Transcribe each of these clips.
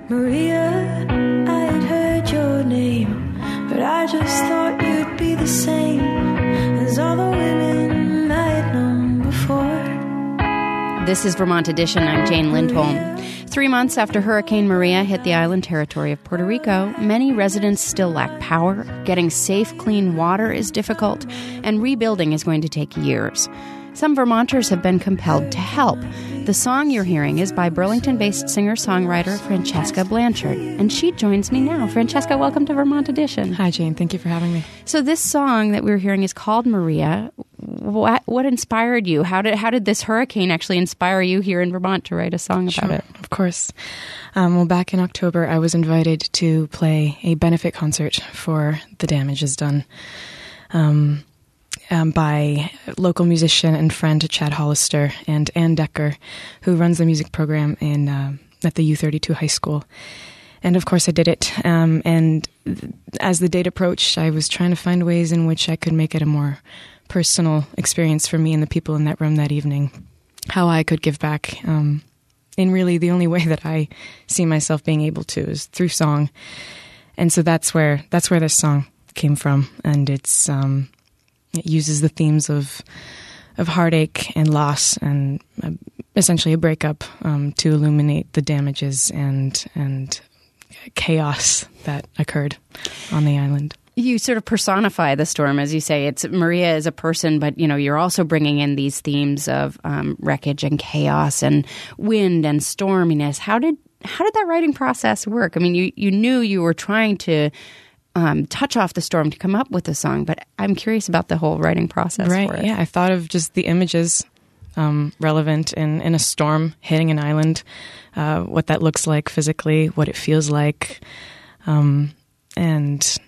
Maria, I had heard your name, but I just thought you'd be the same as all the women I had known before. This is Vermont Edition. I'm Jane Lindholm. 3 months after Hurricane Maria hit the island territory of Puerto Rico, many residents still lack power, getting safe, clean water is difficult, and rebuilding is going to take years. Some Vermonters have been compelled to help. The song you're hearing is by Burlington-based singer-songwriter Francesca Blanchard, and she joins me now. Francesca, welcome to Vermont Edition. Hi, Jane. Thank you for having me. So this song that we're hearing is called Maria. What inspired you? How did this hurricane actually inspire you here in Vermont to write a song about it? Of course. Well, back in October, I was invited to play a benefit concert for the damages done by local musician and friend Chad Hollister and Ann Decker, who runs the music program at the U32 High School. And of course I did it. And as the date approached, I was trying to find ways in which I could make it a more personal experience for me and the people in that room that evening, how I could give back. In really the only way that I see myself being able to is through song. And so that's where this song came from. And it uses the themes of heartache and loss and essentially a breakup to illuminate the damages and chaos that occurred on the island. You sort of personify the storm, as you say. It's Maria as a person, but you're also bringing in these themes of wreckage and chaos and wind and storminess. How did that writing process work? I mean, you knew you were trying to touch off the storm to come up with a song, but I'm curious about the whole writing process. Right? For it. Yeah, I thought of just the images relevant in a storm hitting an island, what that looks like physically, what it feels like, and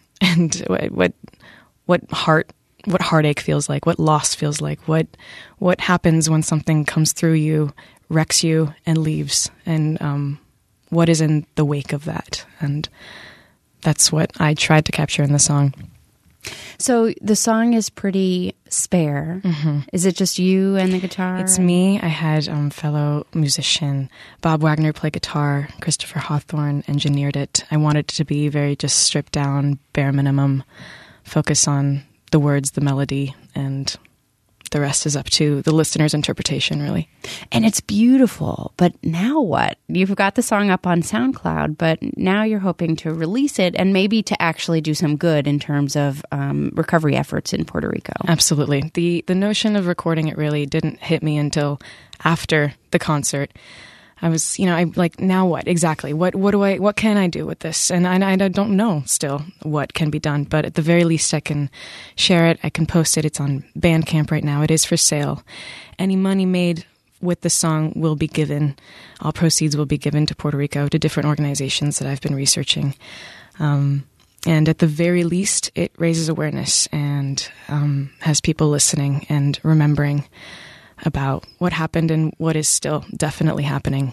what heartache feels like, what loss feels like, what happens when something comes through you, wrecks you, and leaves, and what is in the wake of that. And that's what I tried to capture in the song. So the song is pretty spare. Mm-hmm. Is it just you and the guitar? It's me. I had fellow musician Bob Wagner play guitar. Christopher Hawthorne engineered it. I wanted it to be very just stripped down, bare minimum, focus on the words, the melody, and the rest is up to the listener's interpretation, really. And it's beautiful. But now what? You've got the song up on SoundCloud, but now you're hoping to release it and maybe to actually do some good in terms of recovery efforts in Puerto Rico. Absolutely. The notion of recording it really didn't hit me until after the concert. I was, now what exactly? What can I do with this? And I don't know still what can be done, but at the very least I can share it. I can post it. It's on Bandcamp right now. It is for sale. Any money made with the song will be given. All proceeds will be given to Puerto Rico, to different organizations that I've been researching. And at the very least, it raises awareness and has people listening and remembering about what happened and what is still definitely happening.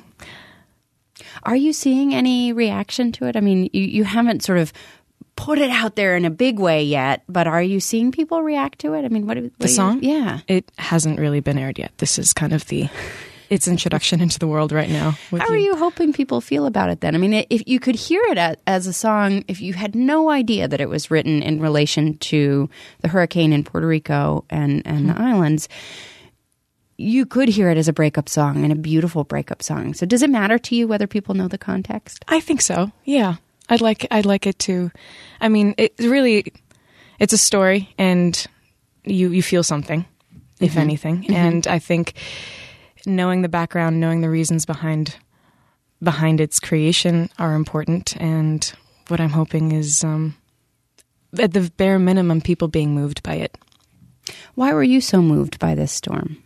Are you seeing any reaction to it? I mean, you haven't sort of put it out there in a big way yet, but are you seeing people react to it? I mean, what the song? Yeah. It hasn't really been aired yet. This is kind of its introduction into the world right now. How are you hoping people feel about it then? I mean, if you could hear it as a song, if you had no idea that it was written in relation to the hurricane in Puerto Rico and the islands, you could hear it as a breakup song and a beautiful breakup song. So does it matter to you whether people know the context? I think so. Yeah. I'd like it to. I mean, it's a story and you feel something, if anything. Mm-hmm. And I think knowing the background, knowing the reasons behind its creation are important. And what I'm hoping is, at the bare minimum, people being moved by it. Why were you so moved by this storm?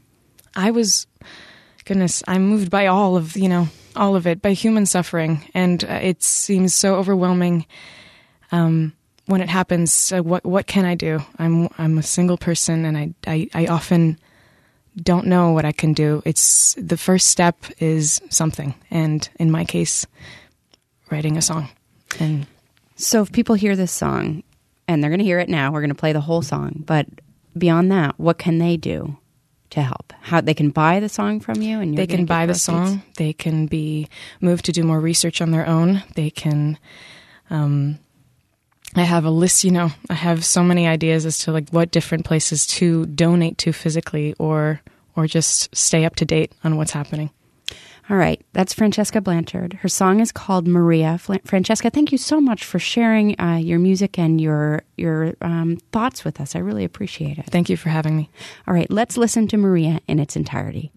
I'm moved by all of it, by human suffering. And it seems so overwhelming when it happens. So what can I do? I'm a single person and I often don't know what I can do. It's the first step is something. And in my case, writing a song. And so if people hear this song and they're going to hear it now, we're going to play the whole song. But beyond that, what can they do to help? How they can buy the song from you, and they can buy the song. They can be moved to do more research on their own. They can. I have a list. I have so many ideas as to like what different places to donate to physically, or just stay up to date on what's happening. All right. That's Francesca Blanchard. Her song is called Maria. Francesca, thank you so much for sharing your music and your thoughts with us. I really appreciate it. Thank you for having me. All right. Let's listen to Maria in its entirety.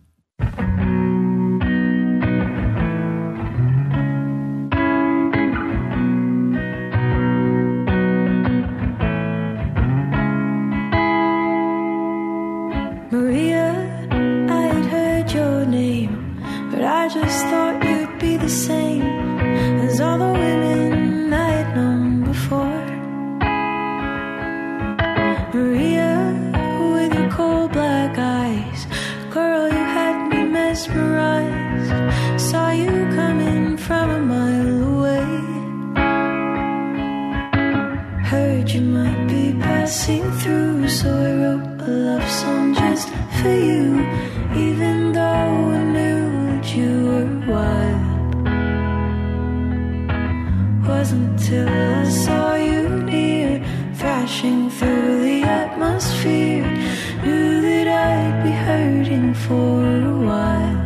Maria, I had heard your name, but I just thought you'd be the same as all the women I had known before. Maria, with your cold black eyes, girl, you had me mesmerized. Saw you coming from a mile away. Heard you might be passing through, so I wrote a love song just for you, even though I knew that you were wild. Wasn't till I saw you near, thrashing through the atmosphere, knew that I'd be hurting for a while.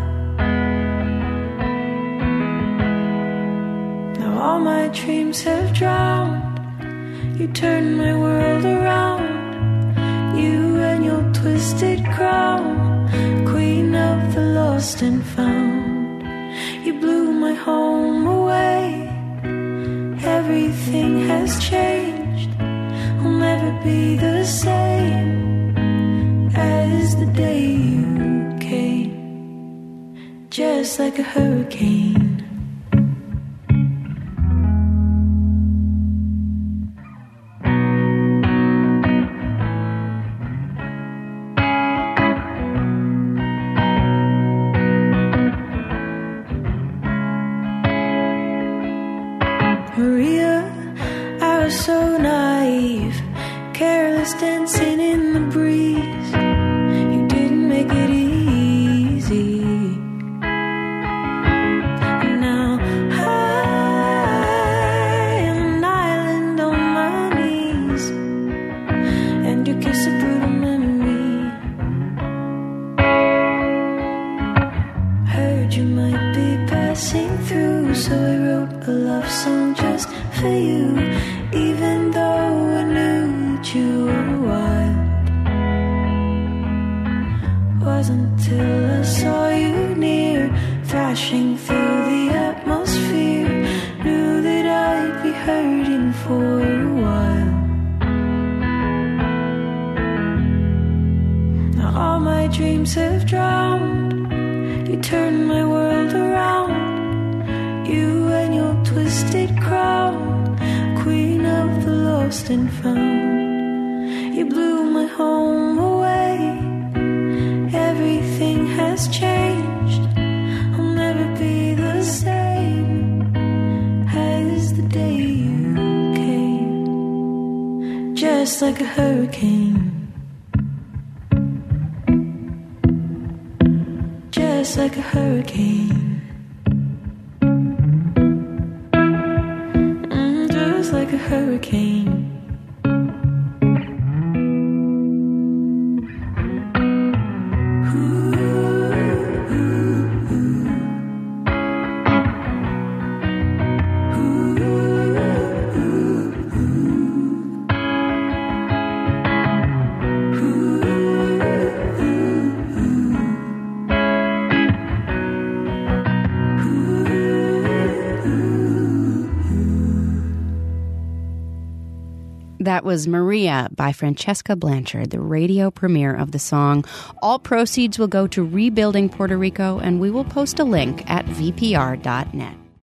Now all my dreams have drowned. You turned my world around. You and your twisted crown, queen of the lost and found. You blew my home away. Everything has changed. I'll never be the same as the day you came, just like a hurricane. Maria, I was so naive, careless dancing in the breeze. You didn't make it easy. And now I am an island on my knees, and your kiss a brutal memory. Heard you might be passing through, so I wrote a love song just for you, even though I knew that you were wild. Wasn't till I saw you near, thrashing through the atmosphere, knew that I'd be hurting for a while. Now all my dreams have drowned. You turned my world around. You and your twisted crown, queen of the lost and found. You blew my home away. Everything has changed. I'll never be the same as the day you came, just like a hurricane. Just like a hurricane. Just like a hurricane. That was Maria by Francesca Blanchard, the radio premiere of the song. All proceeds will go to rebuilding Puerto Rico, and we will post a link at vpr.net.